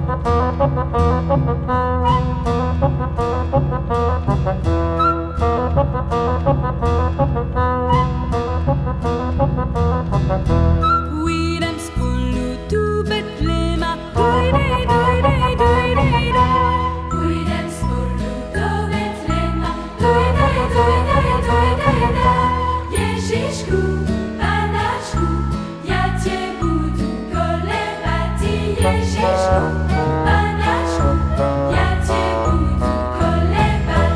Pôjdem spolu do Betlema, dojdej, dojdej, dojdej, pôjdem spolu do Betlema, dojdej, dojdej, dojdej, Ježišku, Panáčku, ja te budu kolebať, Ježišku, Panáčku, ja te budu kolebať.